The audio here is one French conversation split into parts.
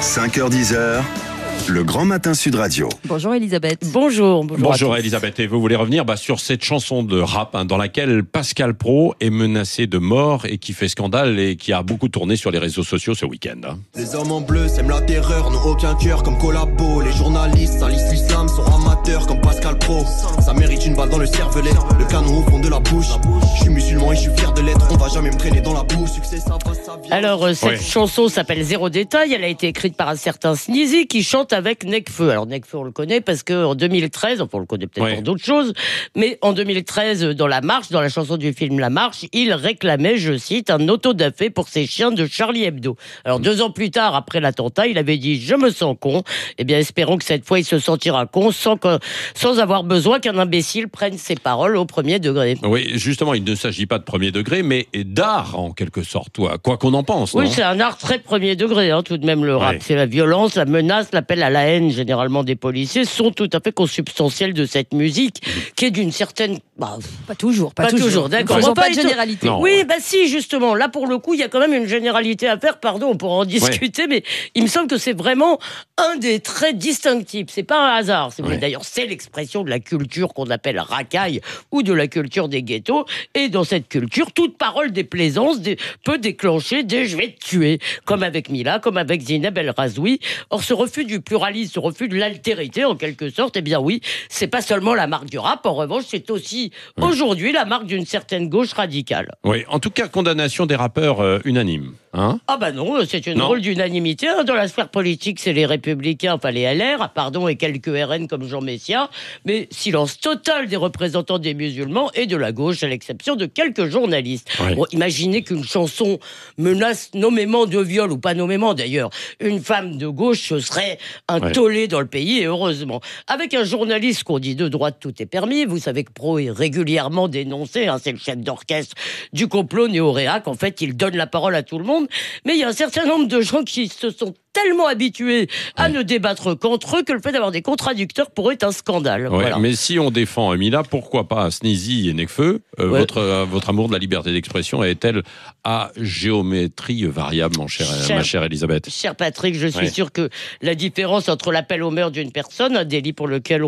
5h-10h, le Grand Matin Sud Radio. Bonjour Elisabeth. Bonjour Elisabeth. Et vous voulez revenir sur cette chanson de rap dans laquelle Pascal Praud est menacé de mort et qui fait scandale et qui a beaucoup tourné sur les réseaux sociaux ce week-end. Les hommes en bleu sèment la terreur, n'ont aucun cœur comme Collabo. Les journalistes salissent l'islam, sont amateurs comme Pascal Praud. Ça mérite une balle dans le cervelet, le canon au fond de la bouche. Je suis musulman et je suis fier de l'être, on va jamais me traîner dans la boue. Succès, ça va, ça vient. Alors, cette chanson s'appelle Zéro Détail. Elle a été écrite par un certain Sneezy qui chante avec Nekfeu. Alors, Nekfeu, on le connaît parce qu'en 2013, enfin, on le connaît peut-être pour d'autres choses, mais en 2013, dans La Marche, dans la chanson du film La Marche, il réclamait, je cite, un autodafé pour ses chiens de Charlie Hebdo. Alors, 2 ans plus tard, après l'attentat, il avait dit « Je me sens con ». Eh bien, espérons que cette fois, il se sentira con sans avoir besoin qu'un imbécile prenne ses paroles au premier degré. Oui, justement, il ne s'agit pas de premier degré, mais d'art, en quelque sorte, quoi qu'on en pense. Oui, non, c'est un art très premier degré, tout de même, le rap. C'est la violence, la menace, l'appel à la haine, généralement des policiers, sont tout à fait consubstantiels de cette musique, qui est d'une certaine... Pas toujours, d'accord. Faisons pas de généralité. Non. Oui, si, justement. Là, pour le coup, il y a quand même une généralité à faire. Pardon, on pourra en discuter, mais il me semble que c'est vraiment un des traits distinctifs. C'est pas un hasard. D'ailleurs, c'est l'expression de la culture qu'on appelle racaille ou de la culture des ghettos. Et dans cette culture, toute parole déplaisance peut déclencher des « je vais te tuer », comme avec Mila, comme avec Zineb El Razoui. Or, ce refus du pluralisme, ce refus de l'altérité, en quelque sorte, eh bien oui, c'est pas seulement la marque du rap. En revanche, c'est aussi aujourd'hui la marque d'une certaine gauche radicale. Oui, en tout cas, condamnation des rappeurs unanime. Non, c'est une drôle d'unanimité. Dans la sphère politique, c'est les Républicains, enfin les LR, et quelques RN comme Jean Messia. Mais silence total des représentants des musulmans et de la gauche, à l'exception de quelques journalistes. Bon, imaginez qu'une chanson menace nommément de viol, ou pas nommément d'ailleurs, une femme de gauche, ce serait un tollé dans le pays, et heureusement. Avec un journaliste qu'on dit de droite, tout est permis. Vous savez que Praud est régulièrement dénoncé, c'est le chef d'orchestre du complot néo-réac. En fait, il donne la parole à tout le monde. Mais il y a un certain nombre de gens qui se sont tellement habitués à ne débattre qu'entre eux que le fait d'avoir des contradicteurs pour eux est un scandale. Voilà. Mais si on défend Mila, pourquoi pas Sneezy et Nekfeu votre amour de la liberté d'expression est-elle à géométrie variable, ma chère Elisabeth? Cher Patrick, je suis sûr que la différence entre l'appel au meurtre d'une personne, un délit pour lequel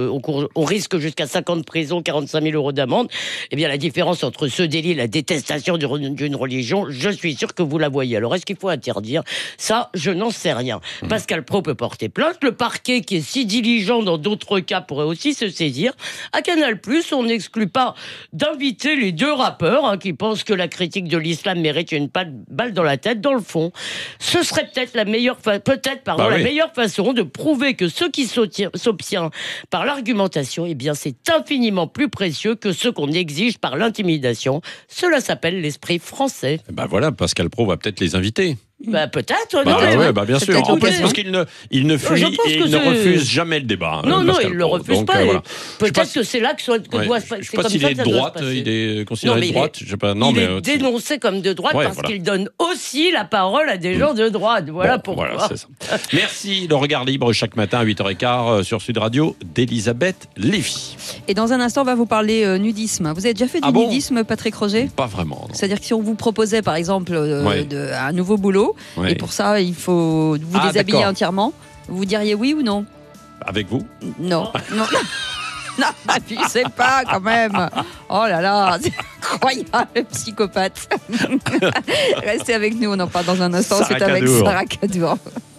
on risque jusqu'à 5 ans de prison, 45 000 euros d'amende, eh bien la différence entre ce délit et la détestation d'une religion, je suis sûr que vous la voyez. Alors est-ce qu'il faut interdire ça? Je n'en sais rien. Pascal Praud peut porter plainte. Le parquet, qui est si diligent dans d'autres cas, pourrait aussi se saisir. À Canal+, on n'exclut pas d'inviter les 2 rappeurs qui pensent que la critique de l'islam mérite une balle dans la tête. Dans le fond, ce serait peut-être la meilleure façon de prouver que ce qui s'obtient par l'argumentation, eh bien, c'est infiniment plus précieux que ce qu'on exige par l'intimidation. Cela s'appelle l'esprit français. Voilà, Pascal Praud va peut-être les inviter. Peut-être. Bien sûr. En plus, parce qu'il ne fuit et il ne refuse jamais le débat. Non, il ne le refuse pas. Peut-être que c'est là que doit se passer. Je ne sais pas s'il est de droite, il est considéré de droite. Il est dénoncé comme de droite parce qu'il donne aussi la parole à des gens de droite. Voilà pourquoi. C'est ça. Merci. Le regard libre chaque matin à 8h15 sur Sud Radio d'Elisabeth Lévy. Et dans un instant, on va vous parler nudisme. Vous avez déjà fait du nudisme, Patrick Roger? Pas vraiment. Non. C'est-à-dire que si on vous proposait, par exemple, un nouveau boulot, et pour ça, il faut vous déshabiller entièrement, vous diriez oui ou non? Avec vous? Non. Non, c'est pas quand même. Oh là là, c'est incroyable, psychopathe. Restez avec nous, on en parle dans un instant. C'est avec Sarah Kadour.